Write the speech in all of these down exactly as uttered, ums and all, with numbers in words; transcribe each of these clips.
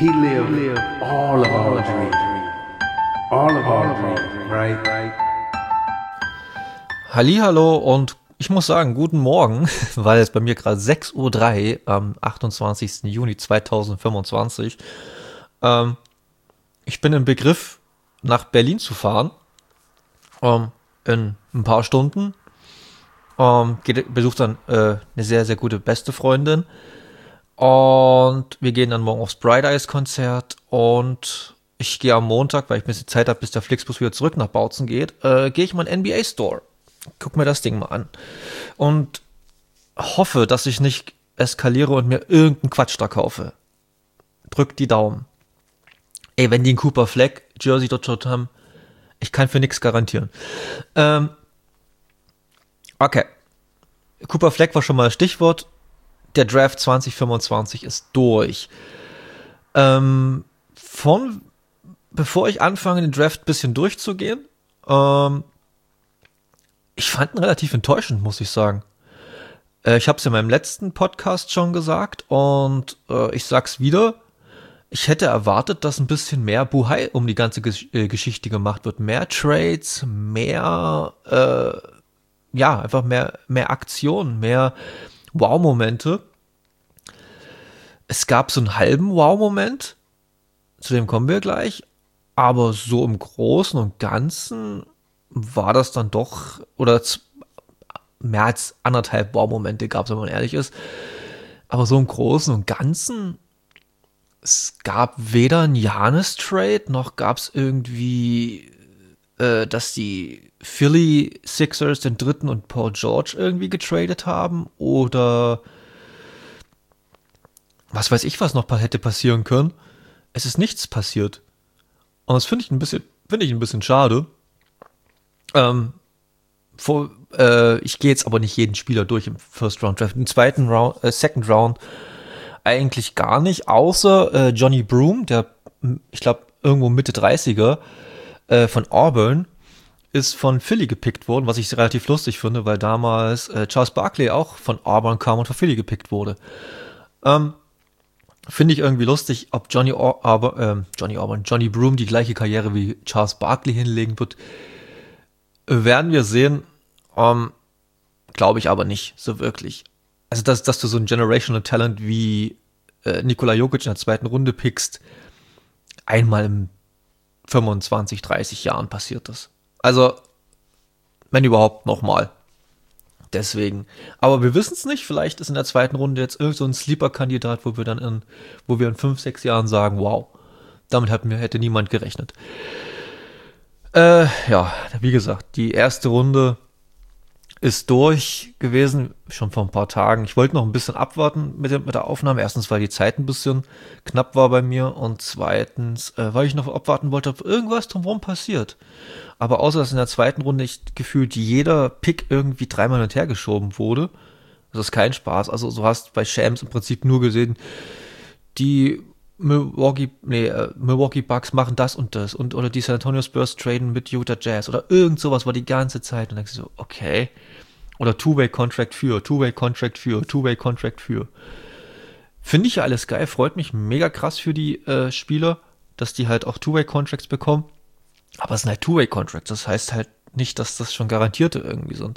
he lived all of our dreams. All of our dreams, right? Hallihallo und ich muss sagen, guten Morgen, weil es bei mir gerade sechs Uhr drei am achtundzwanzigsten Juni zweitausendfünfundzwanzig. Ähm, ich bin im Begriff, nach Berlin zu fahren. Ähm, in ein paar Stunden. Ähm, geht, besucht dann äh, eine sehr, sehr gute beste Freundin. Und wir gehen dann morgen aufs Bright Eyes Konzert. Und ich gehe am Montag, weil ich ein bisschen Zeit habe, bis der Flixbus wieder zurück nach Bautzen geht, äh, gehe ich mal in den N B A Store. Guck mir das Ding mal an. Und hoffe, dass ich nicht eskaliere und mir irgendeinen Quatsch da kaufe. Drückt die Daumen. Ey, wenn die einen Cooper Flag Jersey dort haben, ich kann für nichts garantieren. Ähm, okay. Cooper Flag war schon mal das Stichwort. Der Draft zwanzig fünfundzwanzig ist durch. Ähm, von, bevor ich anfange, den Draft ein bisschen durchzugehen, ähm, ich fand ihn relativ enttäuschend, muss ich sagen. Äh, ich habe es in meinem letzten Podcast schon gesagt und äh, ich sag's wieder. Ich hätte erwartet, dass ein bisschen mehr Buhai um die ganze Gesch- äh, Geschichte gemacht wird. Mehr Trades, mehr, äh, ja, einfach mehr, mehr Aktion, mehr Wow-Momente. Es gab so einen halben Wow-Moment, zu dem kommen wir gleich, aber so im Großen und Ganzen war das dann doch, oder z- mehr als anderthalb Wow-Momente gab es, wenn man ehrlich ist, aber so im Großen und Ganzen, es gab weder einen Giannis-Trade, noch gab es irgendwie, äh, dass die Philly Sixers den dritten und Paul George irgendwie getradet haben, oder was weiß ich, was noch hätte passieren können. Es ist nichts passiert. Und das finde ich ein bisschen, finde ich ein bisschen schade. Ähm, vor, äh, ich gehe jetzt aber nicht jeden Spieler durch im First Round Draft. Im zweiten Round, äh, Second Round eigentlich gar nicht, außer äh, Johnny Broom, der, ich glaube, irgendwo Mitte dreißiger äh, von Auburn, ist von Philly gepickt worden, was ich relativ lustig finde, weil damals äh, Charles Barkley auch von Auburn kam und von Philly gepickt wurde. Ähm, Finde ich irgendwie lustig, ob Johnny Or- aber, ähm, Johnny Auburn, Johnny Broom die gleiche Karriere wie Charles Barkley hinlegen wird. Äh, werden wir sehen. Ähm, Glaube ich aber nicht, so wirklich. Also, dass, dass du so ein Generational Talent wie äh, Nikola Jokic in der zweiten Runde pickst, einmal in fünfundzwanzig, dreißig Jahren passiert das. Also, wenn überhaupt, nochmal. Deswegen. Aber wir wissen es nicht. Vielleicht ist in der zweiten Runde jetzt irgend so ein Sleeper-Kandidat, wo wir dann in, wo wir in fünf, sechs Jahren sagen, wow, damit hat mir, hätte niemand gerechnet. Äh, ja, wie gesagt, die erste Runde ist durch gewesen, schon vor ein paar Tagen. Ich wollte noch ein bisschen abwarten mit der, mit der Aufnahme. Erstens, weil die Zeit ein bisschen knapp war bei mir, und zweitens, äh, weil ich noch abwarten wollte, ob irgendwas drumherum passiert. Aber außer, dass in der zweiten Runde ich gefühlt jeder Pick irgendwie dreimal hin und her geschoben wurde, das ist kein Spaß. Also du hast bei Shams im Prinzip nur gesehen, die Milwaukee, nee, äh, Milwaukee Bucks machen das und das, und oder die San Antonio Spurs traden mit Utah Jazz oder irgend sowas war die ganze Zeit, und dann denkst du so, okay. Oder Two-Way-Contract für, Two-Way-Contract für, Two-Way-Contract für. Finde ich ja alles geil, freut mich mega krass für die äh, Spieler, dass die halt auch Two-Way-Contracts bekommen. Aber es sind halt Two-Way-Contracts, das heißt halt nicht, dass das schon garantierte irgendwie sind.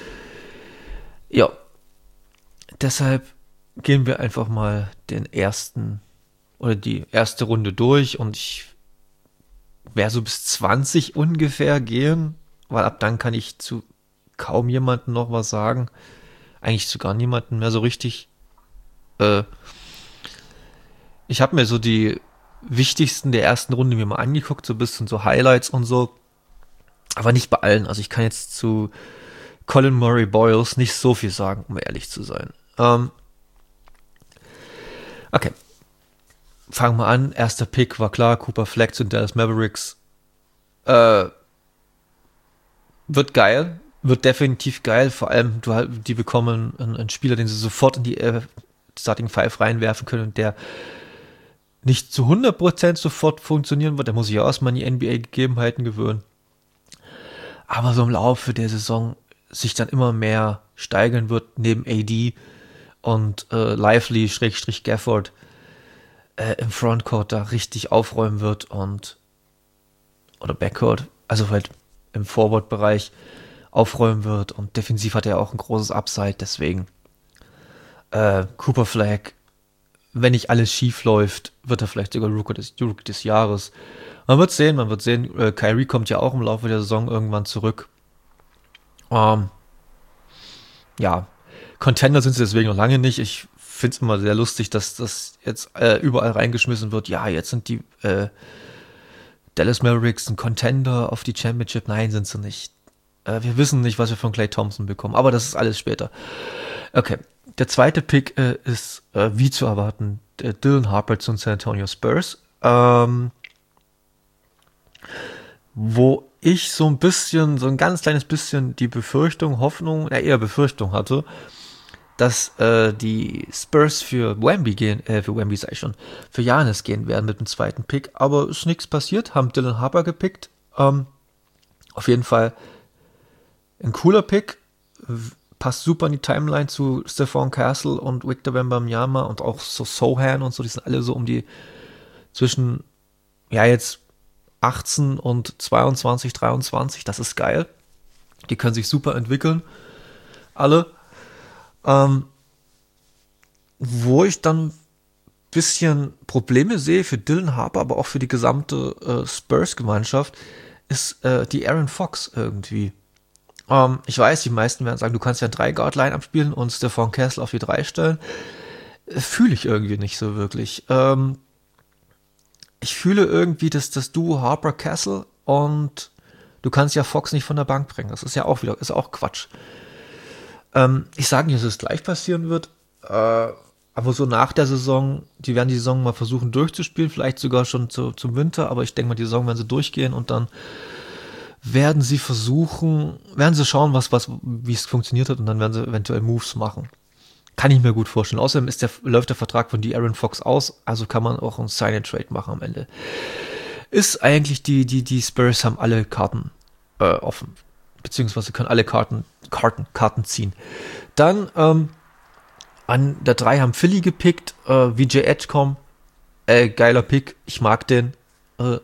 Ja, deshalb gehen wir einfach mal den ersten oder die erste Runde durch, und ich werde so bis zwanzig ungefähr gehen, weil ab dann kann ich zu kaum jemandem noch was sagen. Eigentlich zu gar niemandem mehr so richtig. Äh, ich habe mir so die wichtigsten der ersten Runde mir mal angeguckt, so ein bisschen so Highlights und so. Aber nicht bei allen. Also ich kann jetzt zu Colin Murray Boyles nicht so viel sagen, um ehrlich zu sein. Ähm, okay. Fangen wir an. Erster Pick war klar. Cooper Flag zu Dallas Mavericks. Äh, wird geil. Wird definitiv geil. Vor allem, du, die bekommen einen, einen Spieler, den sie sofort in die äh, Starting Five reinwerfen können, und der nicht zu hundert Prozent sofort funktionieren wird. Der muss sich auch erstmal an die N B A-Gegebenheiten gewöhnen. Aber so im Laufe der Saison sich dann immer mehr steigern wird, neben A D und äh, Lively, Schrägstrich Gafford. äh, im Frontcourt da richtig aufräumen wird und oder Backcourt, also halt im Forward-Bereich aufräumen wird und defensiv hat er auch ein großes Upside, deswegen äh, Cooper Flag, wenn nicht alles schief läuft, wird er vielleicht sogar Rookie des, Rookie des Jahres. Man wird sehen, man wird sehen, äh, Kyrie kommt ja auch im Laufe der Saison irgendwann zurück. Ähm, ja, Contender sind sie deswegen noch lange nicht. Ich finde es immer sehr lustig, dass das jetzt äh, überall reingeschmissen wird. Ja, jetzt sind die äh, Dallas Mavericks ein Contender auf die Championship. Nein, sind sie nicht. Äh, wir wissen nicht, was wir von Klay Thompson bekommen, aber das ist alles später. Okay, der zweite Pick äh, ist, äh, wie zu erwarten, der Dylan Harper zu den San Antonio Spurs. Ähm, wo ich so ein bisschen, so ein ganz kleines bisschen die Befürchtung, Hoffnung, ja eher Befürchtung hatte, dass äh, die Spurs für Wemby gehen, äh, für Wemby sei schon, für Giannis gehen werden mit dem zweiten Pick, aber ist nichts passiert, haben Dylan Harper gepickt. Ähm, auf jeden Fall ein cooler Pick, passt super in die Timeline zu Stephon Castle und Victor Wembanyama und auch so Sohan und so, die sind alle so um die zwischen, ja jetzt achtzehn und zweiundzwanzig, dreiundzwanzig, das ist geil. Die können sich super entwickeln, alle. Ähm, wo ich dann ein bisschen Probleme sehe für Dylan Harper, aber auch für die gesamte äh, Spurs-Gemeinschaft, ist äh, die Aaron Fox irgendwie. Ähm, ich weiß, die meisten werden sagen, du kannst ja drei Guard-Line abspielen und Stephon Castle auf die drei stellen. Äh, Fühle ich irgendwie nicht so wirklich. Ähm, ich fühle irgendwie, dass das Duo Harper Castle und du kannst ja Fox nicht von der Bank bringen. Das ist ja auch wieder, ist auch Quatsch. Ähm, ich sage nicht, dass es gleich passieren wird, äh, aber so nach der Saison, die werden die Saison mal versuchen durchzuspielen, vielleicht sogar schon zu, zum Winter, aber ich denke mal, die Saison werden sie durchgehen und dann werden sie versuchen, werden sie schauen, was, was, wie es funktioniert hat und dann werden sie eventuell Moves machen. Kann ich mir gut vorstellen. Außerdem ist der, läuft der Vertrag von De'Aaron Fox aus, also kann man auch einen Sign-and-Trade machen am Ende. Ist eigentlich, die, die, die Spurs haben alle Karten äh, offen. Beziehungsweise können alle Karten, Karten, Karten ziehen. Dann, ähm, an der drei haben Philly gepickt, äh, V J Edgecombe, äh, geiler Pick, ich mag den. Äh,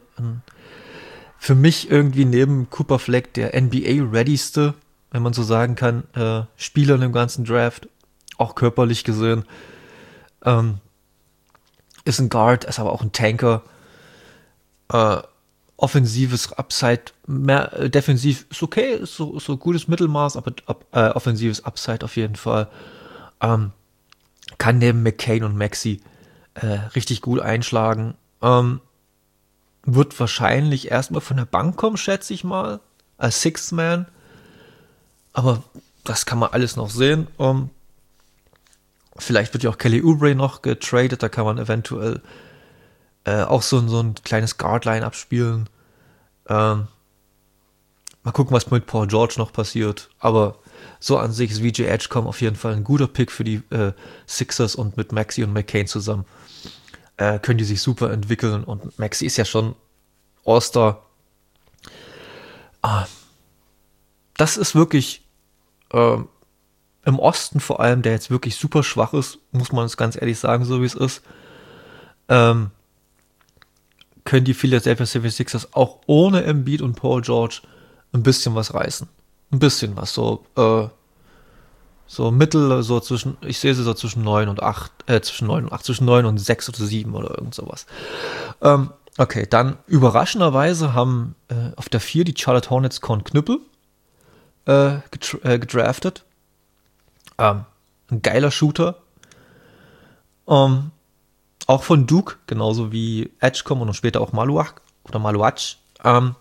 für mich irgendwie neben Cooper Flag der N B A-readyste, wenn man so sagen kann, äh, Spieler in dem ganzen Draft. Auch körperlich gesehen. Ähm, ist ein Guard, ist aber auch ein Tanker. Äh, offensives Upside, mehr, äh, defensiv ist okay, ist so, so gutes Mittelmaß, aber ab, äh, offensives Upside auf jeden Fall. Ähm, kann neben McCain und Maxey äh, richtig gut einschlagen. Ähm, wird wahrscheinlich erstmal von der Bank kommen, schätze ich mal, als Sixth Man. Aber das kann man alles noch sehen. Ähm, Vielleicht wird ja auch Kelly Oubre noch getradet, da kann man eventuell äh, auch so, so ein kleines Guard-Line abspielen. Ähm, mal gucken, was mit Paul George noch passiert. Aber so an sich ist V J Edgecombe auf jeden Fall ein guter Pick für die äh, Sixers und mit Maxey und McCain zusammen äh, können die sich super entwickeln. Und Maxey ist ja schon All-Star. Ah, das ist wirklich äh, im Osten vor allem, der jetzt wirklich super schwach ist, muss man es ganz ehrlich sagen, so wie es ist, ähm, können die Philadelphia seventy-sixers auch ohne Embiid und Paul George ein bisschen was reißen. Ein bisschen was, so, äh, so mittel, so zwischen, ich sehe sie so zwischen neun und acht, äh, zwischen neun und acht, zwischen neun und sechs oder sieben oder irgend sowas. Ähm, okay, dann überraschenderweise haben äh, auf der vier die Charlotte Hornets Con Knüppel äh, getra- äh, gedraftet. Ähm, ein geiler Shooter. Ähm, auch von Duke, genauso wie Edgecombe und später auch Maluach oder Maluach. Ähm,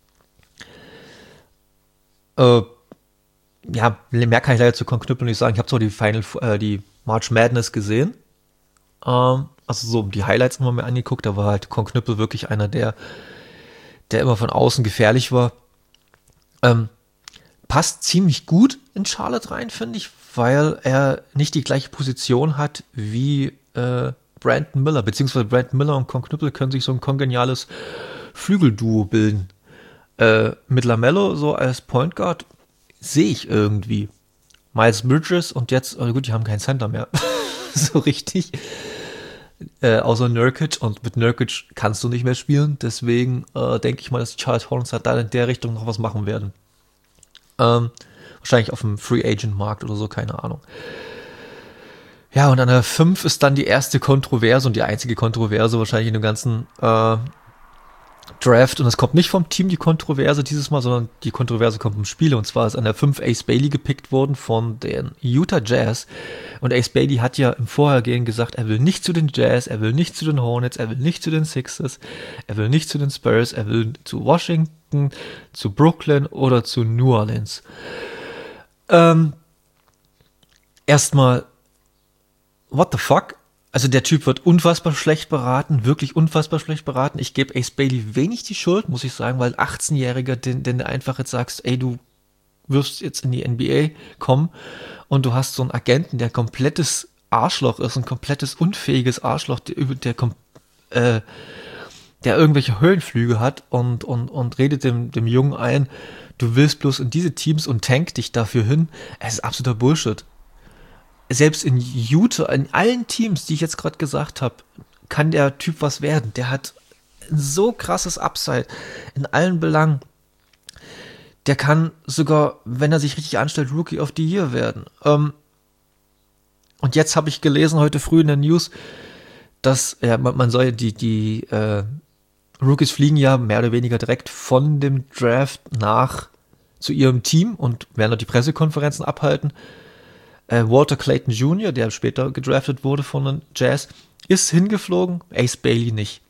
äh, ja, mehr kann ich leider zu Con-Knüppel nicht sagen. Ich habe zwar die Final, äh, die March Madness gesehen. Ähm, also so die Highlights immer mir angeguckt. Da war halt Con-Knüppel wirklich einer, der, der immer von außen gefährlich war. Ähm, passt ziemlich gut in Charlotte rein, finde ich, weil er nicht die gleiche Position hat wie äh, Brandon Miller, beziehungsweise Brandon Miller und Con Knüppel können sich so ein kongeniales Flügelduo bilden. Äh, mit LaMelo so als Point Guard sehe ich irgendwie. Miles Bridges und jetzt, oh gut, die haben keinen Center mehr. So richtig. äh, außer Nurkic, und mit Nurkic kannst du nicht mehr spielen, deswegen äh, denke ich mal, dass die Charlotte Hornets halt da in der Richtung noch was machen werden. Ähm, wahrscheinlich auf dem Free Agent Markt oder so, keine Ahnung. Ja, und an der fünf ist dann die erste Kontroverse und die einzige Kontroverse wahrscheinlich in dem ganzen äh, Draft. Und es kommt nicht vom Team, die Kontroverse dieses Mal, sondern die Kontroverse kommt vom Spieler. Und zwar ist an der fünf Ace Bailey gepickt worden von den Utah Jazz. Und Ace Bailey hat ja im Vorhergehen gesagt, er will nicht zu den Jazz, er will nicht zu den Hornets, er will nicht zu den Sixers, er will nicht zu den Spurs, er will zu Washington, zu Brooklyn oder zu New Orleans. Ähm, erstmal, what the fuck? Also der Typ wird unfassbar schlecht beraten, wirklich unfassbar schlecht beraten. Ich gebe Ace Bailey wenig die Schuld, muss ich sagen, weil ein achtzehnjähriger, den, den du einfach jetzt sagst, ey, du wirst jetzt in die N B A kommen und du hast so einen Agenten, der komplettes Arschloch ist, ein komplettes unfähiges Arschloch, der, der, äh, der irgendwelche Höhenflüge hat und, und, und redet dem, dem Jungen ein, du willst bloß in diese Teams und tank dich dafür hin. Es ist absoluter Bullshit. Selbst in Utah, in allen Teams, die ich jetzt gerade gesagt habe, kann der Typ was werden. Der hat ein so krasses Upside in allen Belangen. Der kann sogar, wenn er sich richtig anstellt, Rookie of the Year werden. Ähm und jetzt habe ich gelesen, heute früh in der News, dass ja, man, man soll die, die äh, Rookies fliegen ja mehr oder weniger direkt von dem Draft nach zu ihrem Team und werden dort die Pressekonferenzen abhalten. Walter Clayton Junior, der später gedraftet wurde von den Jazz, ist hingeflogen, Ace Bailey nicht.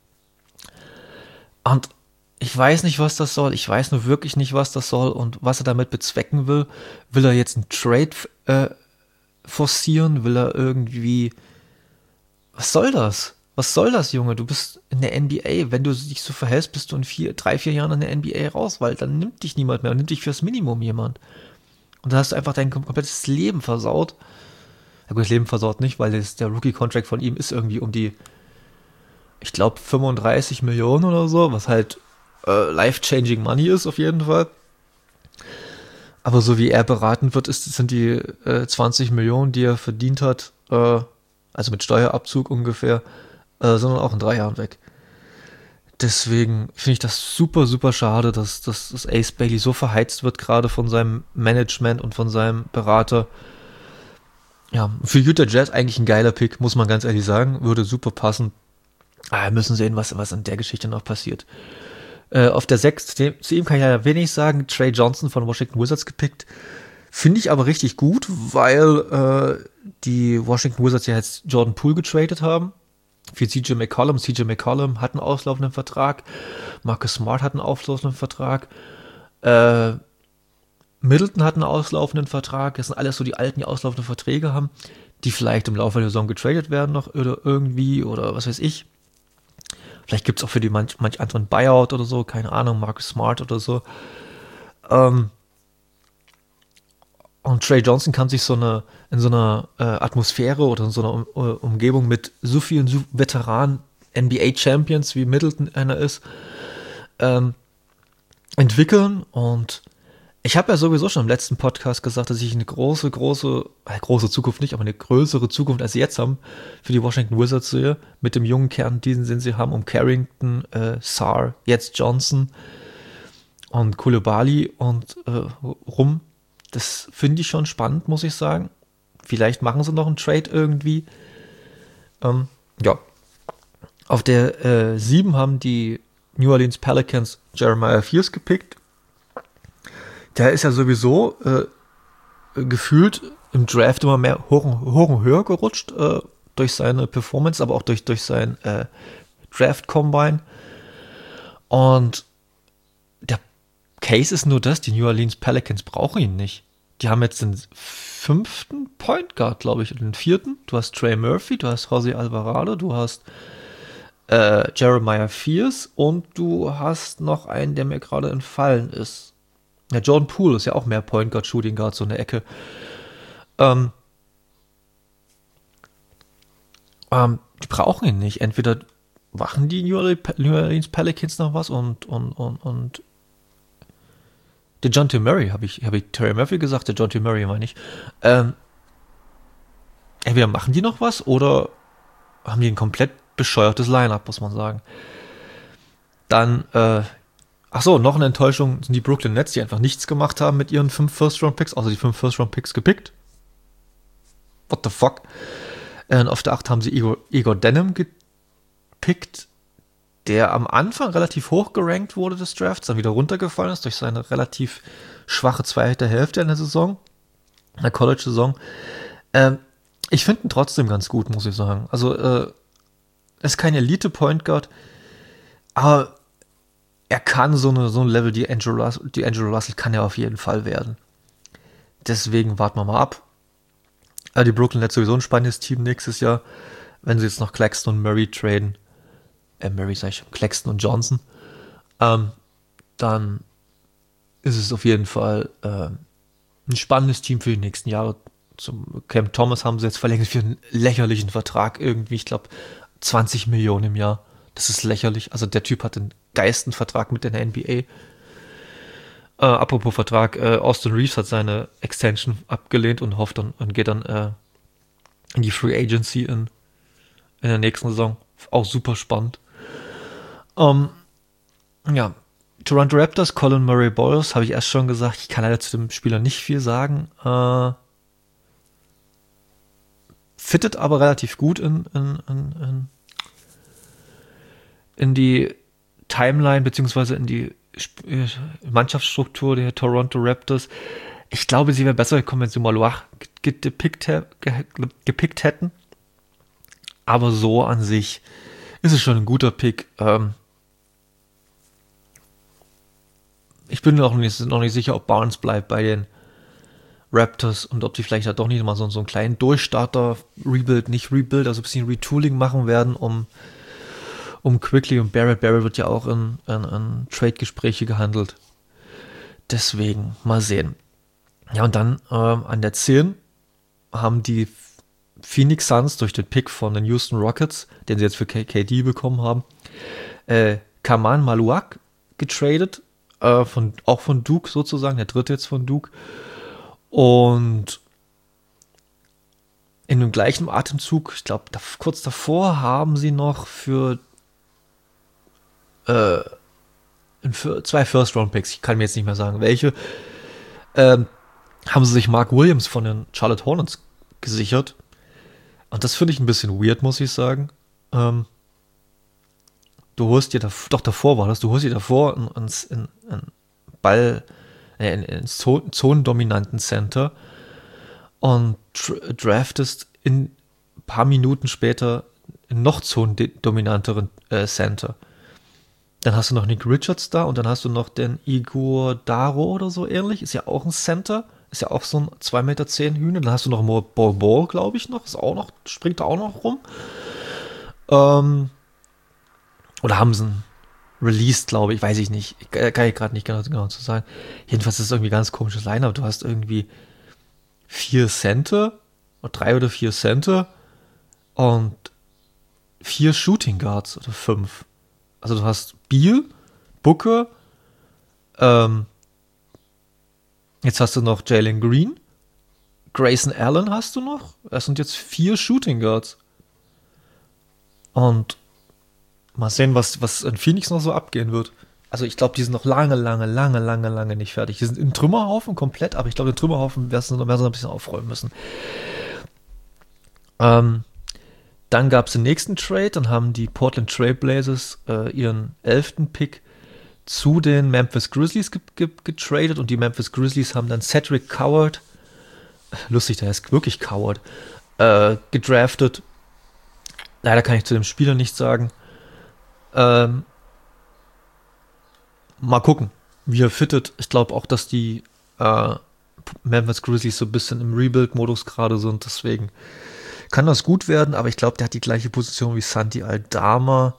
Und ich weiß nicht, was das soll. Ich weiß nur wirklich nicht, was das soll und was er damit bezwecken will. Will er jetzt einen Trade äh, forcieren? Will er irgendwie... Was soll das? Was soll das, Junge? Du bist in der N B A. Wenn du dich so verhältst, bist du in vier, drei, vier Jahren in der N B A raus, weil dann nimmt dich niemand mehr und nimmt dich fürs Minimum jemand. Und da hast du einfach dein komplettes Leben versaut. Ja gut, das Leben versaut nicht, weil das, der Rookie-Contract von ihm ist irgendwie um die, ich glaube, fünfunddreißig Millionen oder so, was halt äh, life-changing money ist auf jeden Fall. Aber so wie er beraten wird, ist, sind die äh, zwanzig Millionen, die er verdient hat, äh, also mit Steuerabzug ungefähr, äh, sondern auch in drei Jahren weg. Deswegen finde ich das super, super schade, dass, dass, dass Ace Bailey so verheizt wird, gerade von seinem Management und von seinem Berater. Ja, für Utah Jazz eigentlich ein geiler Pick, muss man ganz ehrlich sagen. Würde super passen. Ah, wir müssen sehen, was, was in der Geschichte noch passiert. Äh, auf der sechs, zu ihm kann ich ja wenig sagen, Trey Johnson von Washington Wizards gepickt. Finde ich aber richtig gut, weil äh, die Washington Wizards ja jetzt Jordan Poole getradet haben. Für C J McCollum. C J McCollum hat einen auslaufenden Vertrag. Marcus Smart hat einen auslaufenden Vertrag. Äh, Middleton hat einen auslaufenden Vertrag. Das sind alles so die alten, die auslaufende Verträge haben, die vielleicht im Laufe der Saison getradet werden noch oder irgendwie oder was weiß ich. Vielleicht gibt es auch für die manch, manch anderen Buyout oder so, keine Ahnung, Marcus Smart oder so. Ähm, Und Trey Johnson kann sich so eine, in so einer äh, Atmosphäre oder in so einer um, uh, Umgebung mit so vielen so Veteranen, N B A-Champions, wie Middleton einer ist, ähm, entwickeln. Und ich habe ja sowieso schon im letzten Podcast gesagt, dass ich eine große, große, äh, große Zukunft nicht, aber eine größere Zukunft als sie jetzt haben für die Washington Wizards sehe, mit dem jungen Kern, diesen den sie haben, um Carrington, äh, Sarr, jetzt Johnson und Coulibaly und äh, rum. Das finde ich schon spannend, muss ich sagen. Vielleicht machen sie noch einen Trade irgendwie. Ähm, ja. Auf der äh, sieben haben die New Orleans Pelicans Jeremiah Fears gepickt. Der ist ja sowieso äh, gefühlt im Draft immer mehr hoch, hoch und höher gerutscht äh, durch seine Performance, aber auch durch, durch sein äh, Draft-Combine. Und der Case ist nur das, die New Orleans Pelicans brauchen ihn nicht. Die haben jetzt den fünften Point Guard, glaube ich, und den vierten. Du hast Trey Murphy, du hast Jose Alvarado, du hast äh, Jeremiah Fears und du hast noch einen, der mir gerade entfallen ist. Ja, Jordan Poole ist ja auch mehr Point Guard, Shooting Guard, so eine Ecke. Ähm, ähm, die brauchen ihn nicht. Entweder machen die New Orleans Pelicans noch was und, und, und, und der John T. Murray, habe ich, hab ich Terry Murphy gesagt, der John T. Murray meine ich. Ähm, entweder machen die noch was oder haben die einen komplett bescheuertes Line-Up, muss man sagen. Dann, äh, ach so, noch eine Enttäuschung sind die Brooklyn Nets, die einfach nichts gemacht haben mit ihren fünf First-Round-Picks, außer die fünf First-Round-Picks gepickt. What the fuck? Und auf der acht haben sie Igor, Igor Denham gepickt, der am Anfang relativ hoch gerankt wurde des Drafts, dann wieder runtergefallen ist durch seine relativ schwache zweite Hälfte in der Saison, in der College-Saison. Ähm, ich finde ihn trotzdem ganz gut, muss ich sagen. Also, äh, er ist kein Elite-Point Guard, aber er kann so, eine, so ein Level, die Angelo Russell, die Angelo Russell kann er auf jeden Fall werden. Deswegen warten wir mal ab. Äh, die Brooklyn Nets sowieso ein spannendes Team nächstes Jahr, wenn sie jetzt noch Claxton und Murray traden. Äh, Murray sag ich, Claxton und Johnson. Ähm, dann ist es auf jeden Fall äh, ein spannendes Team für die nächsten Jahre. Zum Cam Thomas haben sie jetzt verlängert für einen lächerlichen Vertrag irgendwie, ich glaube zwanzig Millionen im Jahr. Das ist lächerlich. Also der Typ hat den geilsten Vertrag mit in der N B A. Äh, apropos Vertrag, äh, Austin Reeves hat seine Extension abgelehnt und hofft dann und geht dann äh, in die Free Agency in, in der nächsten Saison. Auch super spannend. Ähm, ja, Toronto Raptors, Colin Murray Boyles, habe ich erst schon gesagt. Ich kann leider zu dem Spieler nicht viel sagen. Äh, fittet aber relativ gut in, in, in, in, in die Timeline beziehungsweise in die Mannschaftsstruktur der Toronto Raptors. Ich glaube, sie wäre besser gekommen, wenn sie Malouach gepickt, gepickt hätten. Aber so an sich ist es schon ein guter Pick. Ähm, ich bin noch nicht, noch nicht sicher, ob Barnes bleibt bei den Raptors und ob die vielleicht halt doch nicht mal so, so einen kleinen Durchstarter, Rebuild, nicht Rebuild, also ein bisschen Retooling machen werden, um, um Quickly und Barrett. Barrett wird ja auch in, in, in Trade-Gespräche gehandelt. Deswegen, mal sehen. Ja, und dann ähm, an der zehn haben die Phoenix Suns durch den Pick von den Houston Rockets, den sie jetzt für K D bekommen haben, äh, Kaman Malouak getradet, äh, von, auch von Duke sozusagen, der dritte jetzt von Duke. Und in dem gleichen Atemzug, ich glaube, da, kurz davor haben sie noch für, äh, für zwei First-Round-Picks, ich kann mir jetzt nicht mehr sagen, welche, ähm, haben sie sich Mark Williams von den Charlotte Hornets gesichert. Und das finde ich ein bisschen weird, muss ich sagen. Ähm, du holst dir, da, doch davor war das, du holst dir davor einen in, in Ball, äh, in, in zonendominanten Center und tra- draftest in ein paar Minuten später einen noch zonendominanteren äh, Center. Dann hast du noch Nick Richards da und dann hast du noch den Igor Daro oder so ähnlich, ist ja auch ein Center. Ist ja auch so ein zwei Meter zehn Hühner. Dann hast du noch Ball Ball, glaube ich, noch. Ist auch noch, springt da auch noch rum. Ähm, oder haben sie einen released, glaube ich. Weiß ich nicht. Kann ich gerade nicht genau, genau zu sagen. Jedenfalls ist es irgendwie ein ganz komisches Line-Up. Du hast irgendwie vier Center, oder drei oder vier Center und vier Shooting Guards oder fünf. Also du hast Beal, Booker, ähm, jetzt hast du noch Jalen Green, Grayson Allen hast du noch. Das sind jetzt vier Shooting Guards. Und mal sehen, was, was in Phoenix noch so abgehen wird. Also ich glaube, die sind noch lange, lange, lange, lange, lange nicht fertig. Die sind im Trümmerhaufen komplett, aber ich glaube, den Trümmerhaufen werden sie noch ein bisschen aufräumen müssen. Ähm, dann gab es den nächsten Trade. Dann haben die Portland Trail Blazers äh, ihren elften Pick zu den Memphis Grizzlies ge- ge- getradet und die Memphis Grizzlies haben dann Cedric Coward, lustig, der ist wirklich Coward, äh, gedraftet. Leider kann ich zu dem Spieler nichts sagen. Ähm, mal gucken, wie er fittet. Ich glaube auch, dass die äh, Memphis Grizzlies so ein bisschen im Rebuild-Modus gerade sind, deswegen kann das gut werden, aber ich glaube, der hat die gleiche Position wie Santi Aldama.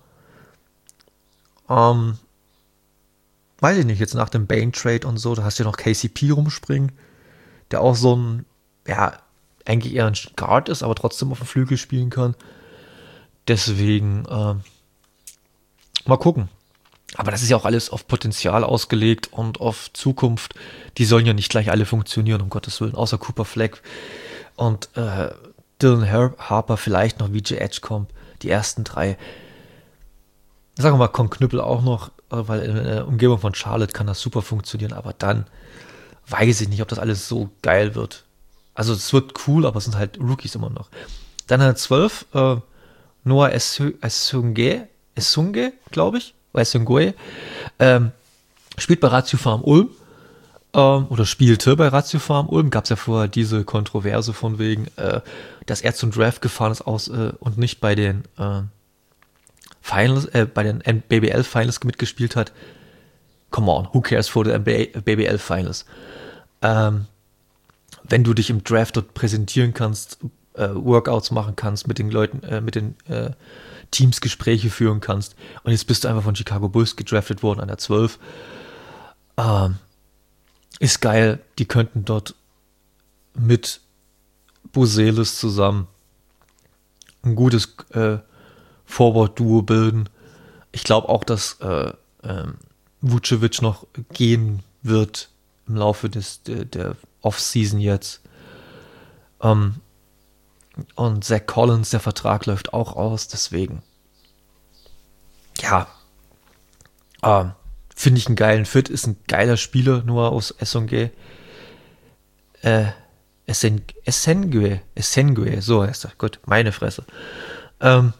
Ähm, weiß ich nicht, jetzt nach dem Bane-Trade und so, da hast du ja noch K C P rumspringen, der auch so ein, ja, eigentlich eher ein Guard ist, aber trotzdem auf dem Flügel spielen kann. Deswegen, äh, mal gucken. Aber das ist ja auch alles auf Potenzial ausgelegt und auf Zukunft. Die sollen ja nicht gleich alle funktionieren, um Gottes Willen, außer Cooper Fleck und äh, Dylan Harper, vielleicht noch V J Edgecomb. die ersten drei, sagen wir mal, Con Knüppel auch noch, weil in der Umgebung von Charlotte kann das super funktionieren, aber dann weiß ich nicht, ob das alles so geil wird. Also es wird cool, aber es sind halt Rookies immer noch. Dann an der zwölf, äh, Noah Esunge, Esunge, glaube ich, oder Esungoe, ähm, spielt bei Ratio Farm Ulm, ähm, oder spielte bei Ratio Farm Ulm. Gab es ja vorher diese Kontroverse von wegen, äh, dass er zum Draft gefahren ist aus äh, und nicht bei den äh, Finals, äh, bei den B B L Finals mitgespielt hat. Come on, who cares for the B B L Finals? Ähm, wenn du dich im Draft dort präsentieren kannst, äh, Workouts machen kannst, mit den Leuten, äh, mit den äh, Teams Gespräche führen kannst, und jetzt bist du einfach von Chicago Bulls gedraftet worden an der zwölf. Ähm, ist geil, die könnten dort mit Buzelis zusammen ein gutes äh, Forward-Duo bilden. Ich glaube auch, dass äh, ähm, Vucevic noch gehen wird im Laufe des, der, der Off-Season jetzt. Ähm, und Zach Collins, der Vertrag läuft auch aus, deswegen. Ja. Ähm, Finde ich einen geilen Fit, ist ein geiler Spieler, nur aus S und G. Äh, Essengue, Essengue, so heißt er. Gut, meine Fresse. Ähm,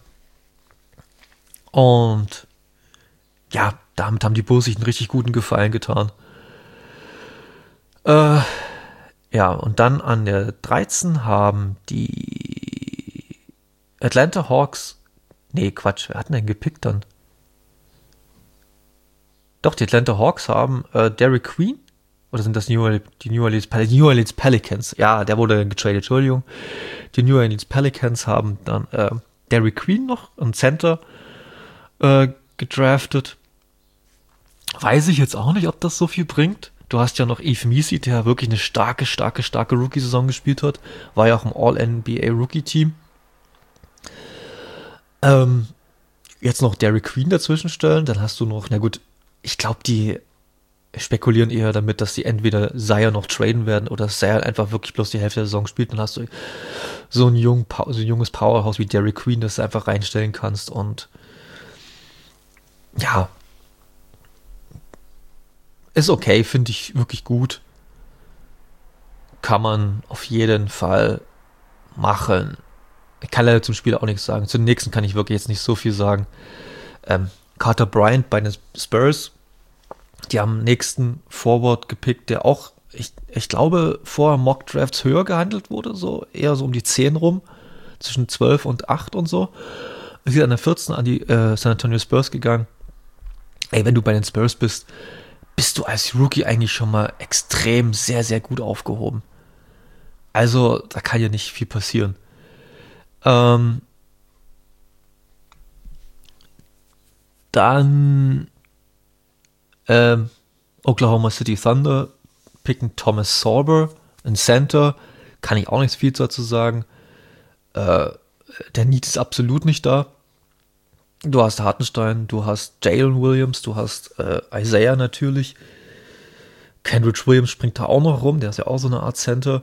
und ja, damit haben die Bulls sich einen richtig guten Gefallen getan. Äh, ja, und dann an der dreizehn haben die Atlanta Hawks, nee, Quatsch, wer hat denn gepickt dann? Doch, die Atlanta Hawks haben äh, Derek Queen, oder sind das New Orleans, die New Orleans, New Orleans Pelicans? Ja, der wurde getradet, Entschuldigung. Die New Orleans Pelicans haben dann äh, Derek Queen noch, ein Center, äh, gedraftet. Weiß ich jetzt auch nicht, ob das so viel bringt. Du hast ja noch Yves Missi, der wirklich eine starke, starke, starke Rookie-Saison gespielt hat. War ja auch im All-N B A Rookie-Team. Ähm, jetzt noch Derek Queen dazwischen stellen, dann hast du noch, na gut, ich glaube, die spekulieren eher damit, dass sie entweder Zion noch traden werden oder Zion einfach wirklich bloß die Hälfte der Saison spielt. Dann hast du so ein, jung, so ein junges Powerhouse wie Derek Queen, das du einfach reinstellen kannst. Und ja, ist okay, finde ich wirklich gut. Kann man auf jeden Fall machen. Ich kann leider zum Spiel auch nichts sagen. Zum nächsten kann ich wirklich jetzt nicht so viel sagen. Ähm, Carter Bryant bei den Spurs, die haben nächsten Forward gepickt, der auch, ich, ich glaube, vor Mock Drafts höher gehandelt wurde, so eher so um die zehn rum, zwischen zwölf und acht und so. Ist an der vierzehn an die äh, San Antonio Spurs gegangen. Ey, wenn du bei den Spurs bist, bist du als Rookie eigentlich schon mal extrem sehr, sehr gut aufgehoben. Also, da kann ja nicht viel passieren. Ähm, Dann ähm, Oklahoma City Thunder picken Thomas Sorber, ein Center. Kann ich auch nicht viel dazu sagen. Äh, der Need ist absolut nicht da. Du hast Hartenstein, du hast Jalen Williams, du hast äh, Isaiah natürlich. Kendrick Williams springt da auch noch rum, der ist ja auch so eine Art Center.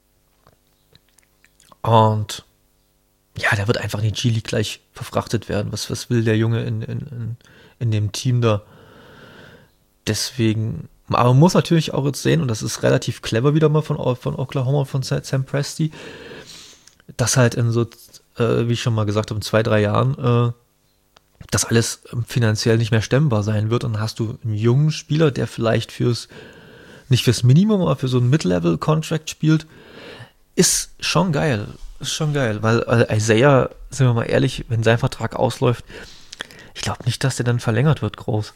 Und ja, der wird einfach in die G-League gleich verfrachtet werden. Was, was will der Junge in, in, in, in dem Team da? Deswegen, aber man muss natürlich auch jetzt sehen, und das ist relativ clever wieder mal von, von Oklahoma, von Sam Presti, dass halt in so, äh, wie ich schon mal gesagt habe, in zwei, drei Jahren äh, das alles finanziell nicht mehr stemmbar sein wird. Und dann hast du einen jungen Spieler, der vielleicht fürs, nicht fürs Minimum, aber für so einen Mid-Level-Contract spielt. Ist schon geil. Ist schon geil, weil äh, Isaiah, sind wir mal ehrlich, wenn sein Vertrag ausläuft, ich glaube nicht, dass der dann verlängert wird, groß.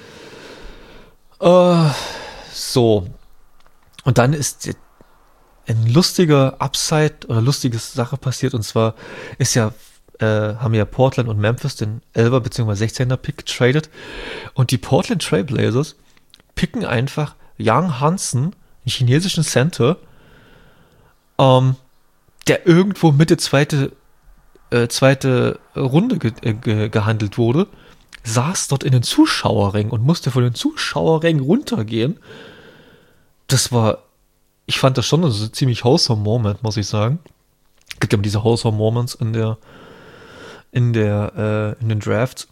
Äh, so. Und dann ist ein lustiger Upside oder lustige Sache passiert, und zwar ist ja, äh, haben ja Portland und Memphis den elfer bzw. sechzehner Pick getradet, und die Portland Trailblazers picken einfach Young Hansen, einen chinesischen Center, ähm, der irgendwo Mitte zweite, äh, zweite Runde ge- äh, ge- gehandelt wurde, saß dort in den Zuschauerring und musste von den Zuschauerring runtergehen. Das war, ich fand das schon ein ziemlich wholesome Moment, muss ich sagen. Es gibt ja diese wholesome Moments in der in der äh, in den Drafts.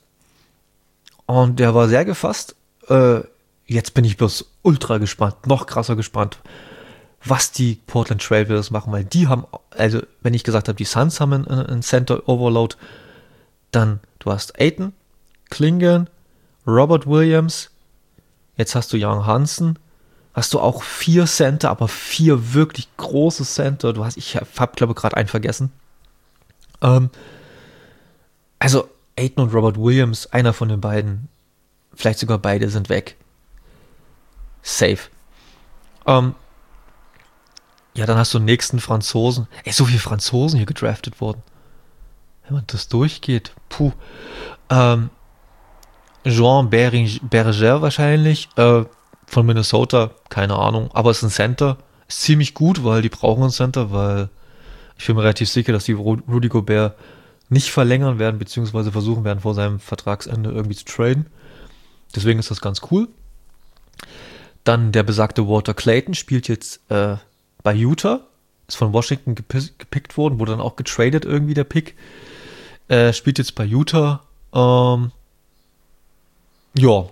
Und der war sehr gefasst. Äh, jetzt bin ich bloß ultra gespannt, noch krasser gespannt, was die Portland Trailblazers machen, weil die haben, also wenn ich gesagt habe, die Suns haben einen, einen Center Overload, dann du hast Ayton, Klingon, Robert Williams, jetzt hast du Young Hansen, hast du auch vier Center, aber vier wirklich große Center. Du hast, ich habe glaube gerade einen vergessen. Ähm, also Ayton und Robert Williams, einer von den beiden, vielleicht sogar beide sind weg. Safe. Ähm, ja, dann hast du den nächsten Franzosen. Ey, so viele Franzosen hier gedraftet worden. Wenn man das durchgeht. Puh. Ähm, Jean Berger wahrscheinlich. Äh, von Minnesota. Keine Ahnung. Aber es ist ein Center. Ist ziemlich gut, weil die brauchen einen Center, weil ich bin mir relativ sicher, dass die Rudy Gobert nicht verlängern werden, beziehungsweise versuchen werden, vor seinem Vertragsende irgendwie zu traden. Deswegen ist das ganz cool. Dann der besagte Walter Clayton spielt jetzt äh, bei Utah. Ist von Washington gepi- gepickt worden, wurde dann auch getradet irgendwie, der Pick. Äh, spielt jetzt bei Utah. Ähm, ja.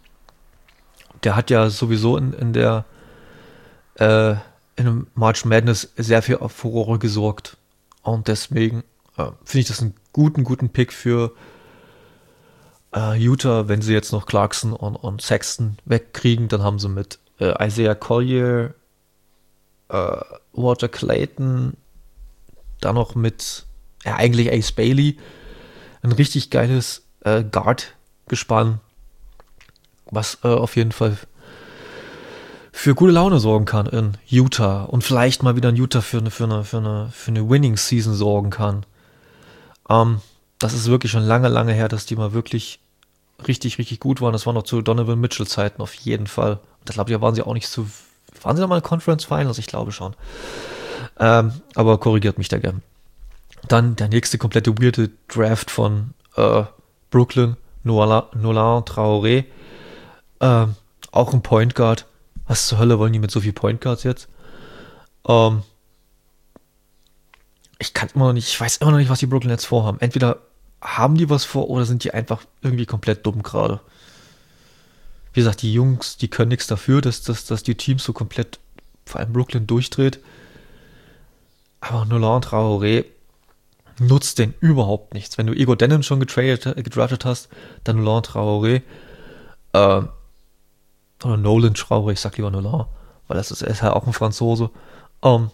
Der hat ja sowieso in, in der äh, in dem March Madness sehr viel auf Furore gesorgt. Und deswegen äh, finde ich das einen guten, guten Pick für äh, Utah. Wenn sie jetzt noch Clarkson und, und Sexton wegkriegen, dann haben sie mit äh, Isaiah Collier, äh, Walter Clayton, dann noch mit ja, eigentlich Ace Bailey ein richtig geiles äh, Guard-Gespann, was äh, auf jeden Fall für gute Laune sorgen kann in Utah und vielleicht mal wieder in Utah für eine, für eine, für eine, für eine Winning-Season sorgen kann. Ähm, das ist wirklich schon lange, lange her, dass die mal wirklich richtig, richtig gut waren. Das war noch zu Donovan Mitchell-Zeiten auf jeden Fall. Da glaube ich, waren sie auch nicht so. Waren sie da mal in Conference Finals? Ich glaube schon. Ähm, aber korrigiert mich da gern. Dann der nächste komplette weirde Draft von äh, Brooklyn, Nolan Traoré. Äh, auch ein Point Guard. Was zur Hölle wollen die mit so viel Point Guards jetzt? Ähm, ich kann immer noch nicht, ich weiß immer noch nicht, was die Brooklyn jetzt vorhaben. Entweder haben die was vor oder sind die einfach irgendwie komplett dumm gerade. Wie gesagt, die Jungs, die können nichts dafür, dass, dass, dass die Teams so komplett, vor allem Brooklyn, durchdreht. Aber Nolan Traoré nutzt den überhaupt nichts. Wenn du Igor Dennen schon getradet, gedraftet hast, dann Nolan Traoré, äh, oder Nolan Traoré, ich sag lieber Nolan, weil das ist, er ist ja auch ein Franzose. Ähm,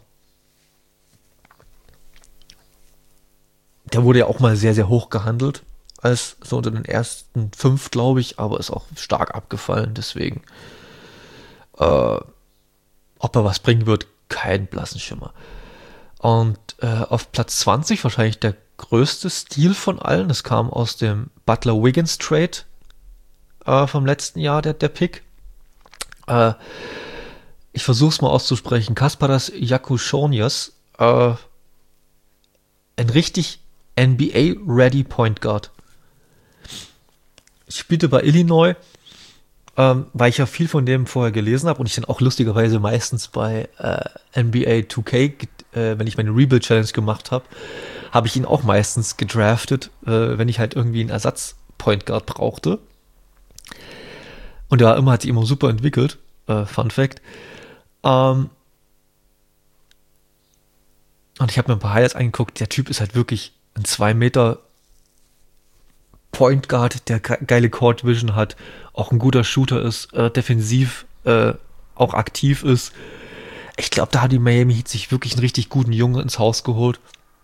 der wurde ja auch mal sehr, sehr hoch gehandelt, als so unter den ersten fünf, glaube ich, aber ist auch stark abgefallen, deswegen äh, ob er was bringen wird, kein blassen Schimmer. Und äh, auf Platz zwanzig wahrscheinlich der größte Stil von allen, das kam aus dem Butler-Wiggins-Trade äh, vom letzten Jahr, der, der Pick. Äh, ich versuche es mal auszusprechen, Kasparas Jakušonis, äh, ein richtig N B A-ready Point Guard. Ich spielte bei Illinois, ähm, weil ich ja viel von dem vorher gelesen habe und ich dann auch lustigerweise meistens bei äh, N B A zwei K, äh, wenn ich meine Rebuild Challenge gemacht habe, habe ich ihn auch meistens gedraftet, äh, wenn ich halt irgendwie einen Ersatz Point Guard brauchte. Und der immer hat sich immer super entwickelt. Äh, Fun Fact. Ähm, und ich habe mir ein paar Highlights angeguckt. Der Typ ist halt wirklich ein zwei Meter Point Guard, der geile Court Vision hat, auch ein guter Shooter ist, äh, defensiv äh, auch aktiv ist. Ich glaube, da hat die Miami Heat sich wirklich einen richtig guten Jungen ins Haus geholt.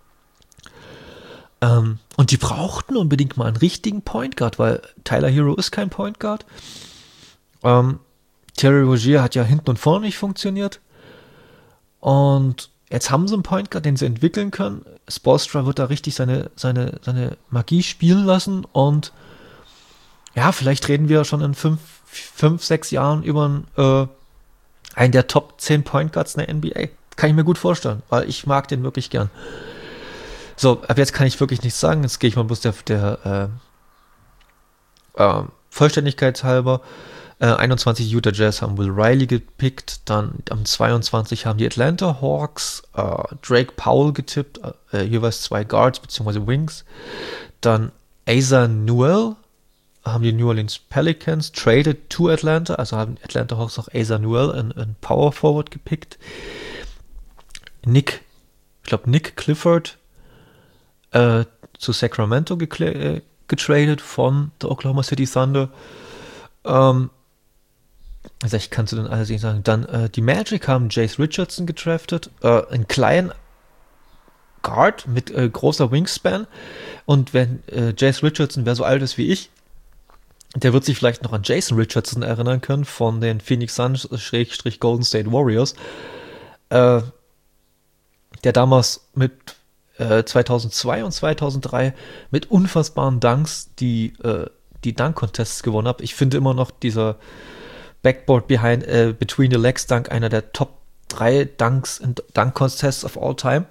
Ähm, und die brauchten unbedingt mal einen richtigen Point Guard, weil Tyler Hero ist kein Point Guard. Ähm, Terry Rozier hat ja hinten und vorne nicht funktioniert. Und jetzt haben sie einen Point Guard, den sie entwickeln können. Spoelstra wird da richtig seine, seine, seine Magie spielen lassen. Und ja, vielleicht reden wir schon in fünf, fünf sechs Jahren über einen, äh, einen der Top zehn Point Guards in der N B A. Kann ich mir gut vorstellen, weil ich mag den wirklich gern. So, ab jetzt kann ich wirklich nichts sagen. Jetzt gehe ich mal bloß der, der äh, äh, Vollständigkeit halber. Äh, einundzwanzig Utah Jazz haben Will Riley gepickt. Dann am zweiundzwanzig haben die Atlanta Hawks äh, Drake Powell getippt. Äh, jeweils zwei Guards bzw. Wings. Dann Asa Newell haben die New Orleans Pelicans traded to Atlanta. Also haben Atlanta Hawks noch Asa Newell, ein Power Forward, gepickt. Nick, ich glaube Nick Clifford äh, zu Sacramento gekle- äh, getradet von der Oklahoma City Thunder. Ähm, also ich kann zu den alles nicht sagen. Dann äh, die Magic haben Jace Richardson gedraftet. Äh, einen kleinen Guard mit äh, großer Wingspan. Und wenn äh, Jace Richardson, wer so alt ist wie ich, der wird sich vielleicht noch an Jason Richardson erinnern können von den Phoenix Suns Schrägstrich Golden State Warriors. Äh, der damals mit äh, zweitausendzwei und zweitausenddrei mit unfassbaren Dunks die, äh, die Dunk-Contests gewonnen hat. Ich finde immer noch dieser Backboard behind, äh, Between the Legs Dunk einer der Top drei Dunks in Dunk-Contests of all time.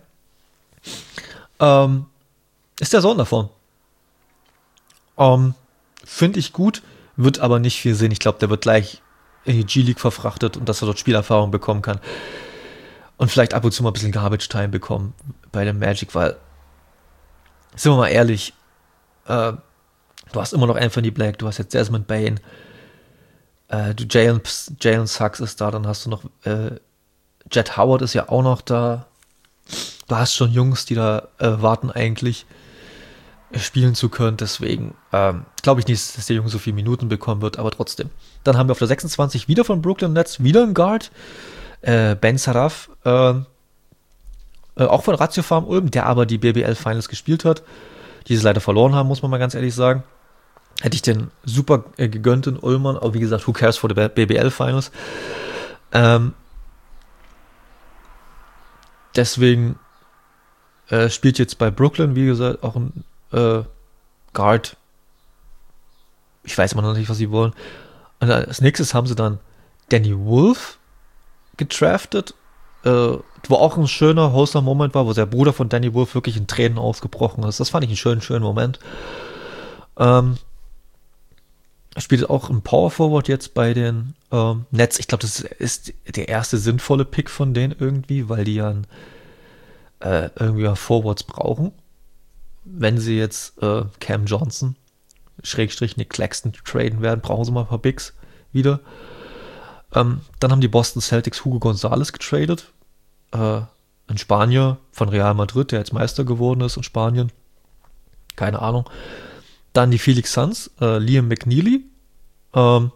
Ähm, ist der Sohn davon. Ähm, finde ich gut, wird aber nicht viel sehen. Ich glaube, der wird gleich in die G-League verfrachtet und dass er dort Spielerfahrung bekommen kann. Und vielleicht ab und zu mal ein bisschen Garbage Time bekommen bei dem Magic, weil, sind wir mal ehrlich, äh, du hast immer noch Anthony Black, du hast jetzt Desmond Bane, äh, du Jalen, Jalen Suggs ist da, dann hast du noch äh, Jet Howard ist ja auch noch da. Du hast schon Jungs, die da äh, warten eigentlich spielen zu können, deswegen ähm, glaube ich nicht, dass der Junge so viele Minuten bekommen wird, aber trotzdem. Dann haben wir auf der sechsundzwanzig wieder von Brooklyn Nets wieder ein Guard, äh, Ben Saraf, äh, äh, auch von Ratio Farm Ulm, der aber die B B L Finals gespielt hat, die sie leider verloren haben, muss man mal ganz ehrlich sagen. Hätte ich den super äh, gegönnt in Ulmern, aber wie gesagt, who cares for the B B L Finals. Ähm, deswegen äh, spielt jetzt bei Brooklyn, wie gesagt, auch ein äh, Guard. Ich weiß immer noch nicht, was sie wollen. Und als nächstes haben sie dann Danny Wolf gedraftet, äh, wo auch ein schöner, wholesome Moment war, wo der Bruder von Danny Wolf wirklich in Tränen ausgebrochen ist. Das fand ich einen schönen, schönen Moment. Ähm, er spielt auch im Power Forward jetzt bei den ähm, Nets. Ich glaube, das ist der erste sinnvolle Pick von denen irgendwie, weil die ja ein, äh, irgendwie Forwards brauchen. Wenn sie jetzt äh, Cam Johnson, Schrägstrich Nick Claxton traden werden, brauchen sie mal ein paar Bigs wieder. Ähm, dann haben die Boston Celtics Hugo Gonzalez getradet. Äh, ein Spanier von Real Madrid, der jetzt Meister geworden ist in Spanien. Keine Ahnung. Dann die Phoenix Suns, äh, Liam McNeely. Ähm,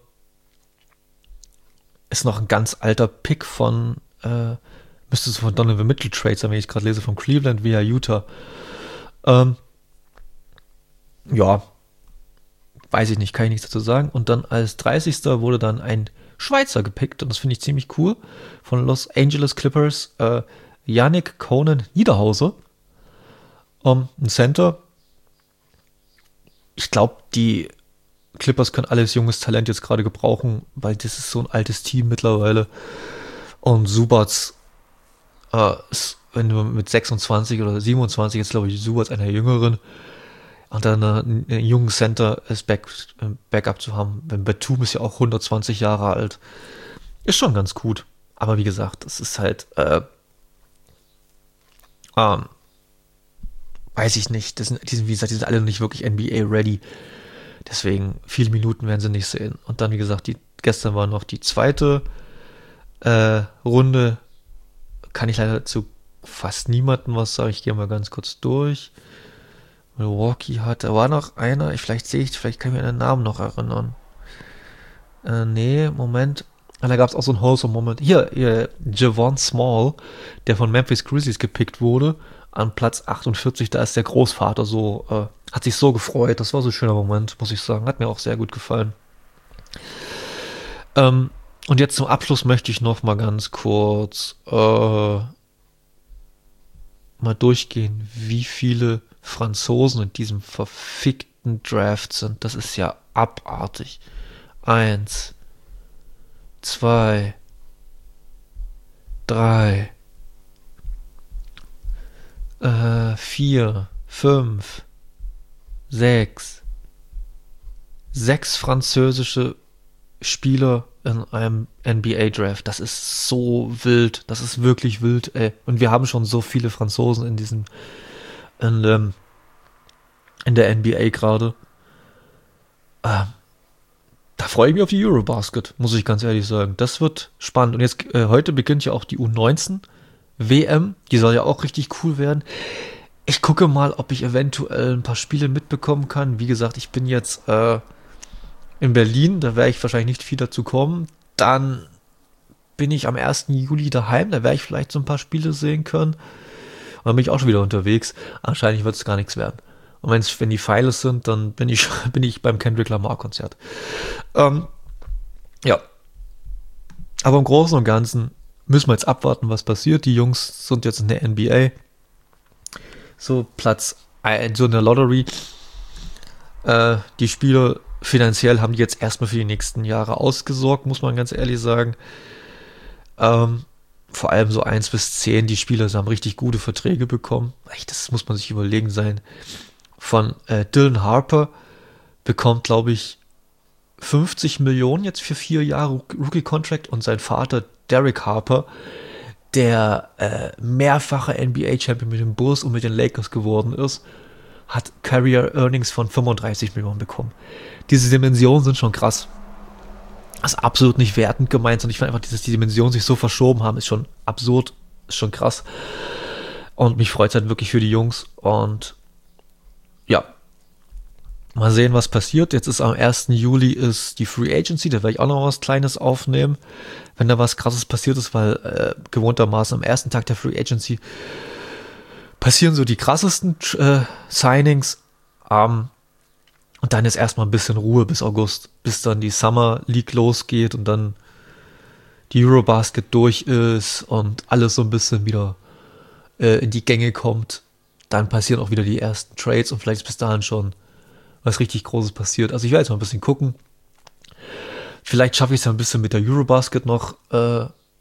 ist noch ein ganz alter Pick von, äh, müsste es von Donovan Mitchell Trade sein, wenn ich gerade lese, von Cleveland via Utah. Ähm, ja, weiß ich nicht, kann ich nichts dazu sagen. Und dann als dreißigster wurde dann ein Schweizer gepickt, und das finde ich ziemlich cool, von Los Angeles Clippers, äh, Yannick Conan Niederhauser, ähm, ein Center. Ich glaube, die Clippers können alles junges Talent jetzt gerade gebrauchen, weil das ist so ein altes Team mittlerweile. Und Subats äh, ist, wenn du mit sechsundzwanzig oder siebenundzwanzig, jetzt glaube ich, Subats einer jüngeren, und dann einen, einen jungen Center als Back, Backup zu haben. Wenn Batum ist ja auch hundertzwanzig Jahre alt. Ist schon ganz gut. Aber wie gesagt, es ist halt, äh, ähm, weiß ich nicht. Das sind, die sind, wie gesagt, die sind alle noch nicht wirklich N B A-ready. Deswegen, viele Minuten werden sie nicht sehen. Und dann, wie gesagt, die, gestern war noch die zweite äh, Runde. Kann ich leider zu fast niemandem was sagen. Ich gehe mal ganz kurz durch. Milwaukee hat, da war noch einer, vielleicht sehe ich, vielleicht kann ich mir an den Namen noch erinnern. Äh, nee, Moment. Da gab es auch so einen wholesome Moment. Hier, hier, Javon Small, der von Memphis Grizzlies gepickt wurde, an Platz achtundvierzig, da ist der Großvater so, äh, hat sich so gefreut. Das war so ein schöner Moment, muss ich sagen. Hat mir auch sehr gut gefallen. Ähm, und jetzt zum Abschluss möchte ich noch mal ganz kurz äh, mal durchgehen, wie viele Franzosen in diesem verfickten Draft sind. Das ist ja abartig. Eins, zwei, drei, äh, vier, fünf, sechs, sechs französische Spieler in einem N B A-Draft. Das ist so wild. Das ist wirklich wild, ey. Und wir haben schon so viele Franzosen in diesem, in, ähm, in der N B A gerade. Ähm, da freue ich mich auf die Eurobasket, muss ich ganz ehrlich sagen. Das wird spannend. Und jetzt, äh, heute beginnt ja auch die U neunzehn W M. Die soll ja auch richtig cool werden. Ich gucke mal, ob ich eventuell ein paar Spiele mitbekommen kann. Wie gesagt, ich bin jetzt äh, in Berlin, da werde ich wahrscheinlich nicht viel dazu kommen. Dann bin ich am ersten Juli daheim, da werde ich vielleicht so ein paar Spiele sehen können. Und dann bin ich auch schon wieder unterwegs. Wahrscheinlich wird es gar nichts werden. Und wenn's, wenn die Pfeile sind, dann bin ich, bin ich beim Kendrick Lamar-Konzert. Ähm, ja. Aber im Großen und Ganzen müssen wir jetzt abwarten, was passiert. Die Jungs sind jetzt in der N B A. So Platz, so in der Lottery. Äh, die Spieler finanziell haben die jetzt erstmal für die nächsten Jahre ausgesorgt, muss man ganz ehrlich sagen. Ähm, vor allem so eins bis zehn, die Spieler haben richtig gute Verträge bekommen. Echt, das muss man sich überlegen sein. Von äh, Dylan Harper bekommt, glaube ich, fünfzig Millionen jetzt für vier Jahre Rookie-Contract und sein Vater Derek Harper, der äh, mehrfache N B A-Champion mit den Bulls und mit den Lakers geworden ist, hat Career Earnings von fünfunddreißig Millionen bekommen. Diese Dimensionen sind schon krass. Das ist absolut nicht wertend gemeint, sondern ich finde einfach, dass die Dimensionen sich so verschoben haben, ist schon absurd, ist schon krass. Und mich freut es halt wirklich für die Jungs. Und ja, mal sehen, was passiert. Jetzt ist am ersten Juli ist die Free Agency, da werde ich auch noch was Kleines aufnehmen, wenn da was Krasses passiert ist, weil äh, gewohntermaßen am ersten Tag der Free Agency passieren so die krassesten äh, Signings. Ähm, und dann ist erstmal ein bisschen Ruhe bis August, bis dann die Summer League losgeht und dann die Eurobasket durch ist und alles so ein bisschen wieder äh, in die Gänge kommt. Dann passieren auch wieder die ersten Trades und vielleicht ist bis dahin schon was richtig Großes passiert. Also ich werde jetzt mal ein bisschen gucken. Vielleicht schaffe ich es ja ein bisschen mit der Eurobasket noch äh,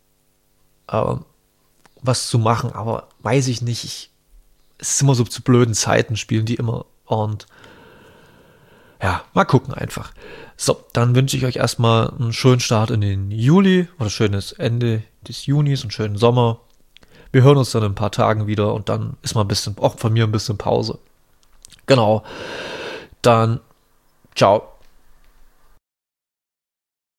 äh, was zu machen, aber weiß ich nicht. Ich, es ist immer so zu blöden Zeiten, spielen die immer. Und ja, mal gucken einfach. So, dann wünsche ich euch erstmal einen schönen Start in den Juli oder schönes Ende des Junis, einen schönen Sommer. Wir hören uns dann in ein paar Tagen wieder und dann ist mal ein bisschen, auch von mir ein bisschen Pause. Genau. Dann, ciao.